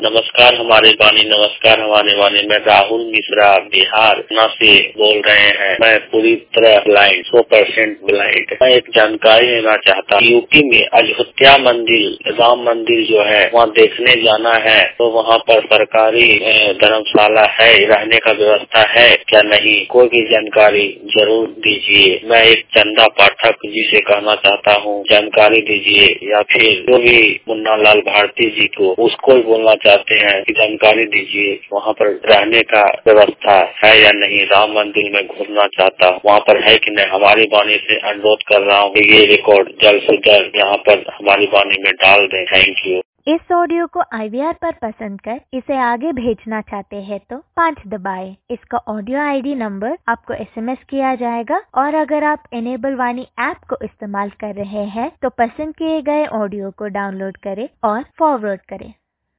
नमस्कार हमारे वाणी, नमस्कार हमारे वाणी। मैं राहुल मिश्रा बिहार से बोल रहे हैं। मैं पूरी तरह ब्लाइंड, 100% ब्लाइंड। मैं एक जानकारी लेना चाहता हूँ। यूपी में अयोध्या मंदिर, राम मंदिर जो है, वहाँ देखने जाना है, तो वहाँ पर सरकारी धर्मशाला है, रहने का व्यवस्था है क्या नहीं? कोई भी जानकारी जरूर दीजिए। मैं एक चंदा पाठक जी से कहना चाहता हूँ, जानकारी दीजिए, या फिर जो भी मुन्ना लाल भारती जी को, उसको भी बोलना चाहते हैं कि जानकारी दीजिए, वहाँ पर रहने का व्यवस्था है या नहीं? राम मंदिर में घूमना चाहता हूँ, वहाँ पर है कि नहीं? हमारी वाणी से अनुरोध कर रहा हूँ कि ये रिकॉर्ड जल्द से जल्द यहाँ पर हमारी वाणी में डाल दें। Thank you. इस ऑडियो को IVR पर पसंद कर इसे आगे भेजना चाहते हैं तो 5 दबाएं। इसका ऑडियो ID नंबर आपको SMS किया जाएगा, और अगर आप इनेबल वाणी ऐप को इस्तेमाल कर रहे हैं तो पसंद किए गए ऑडियो को डाउनलोड करें और फॉरवर्ड करें।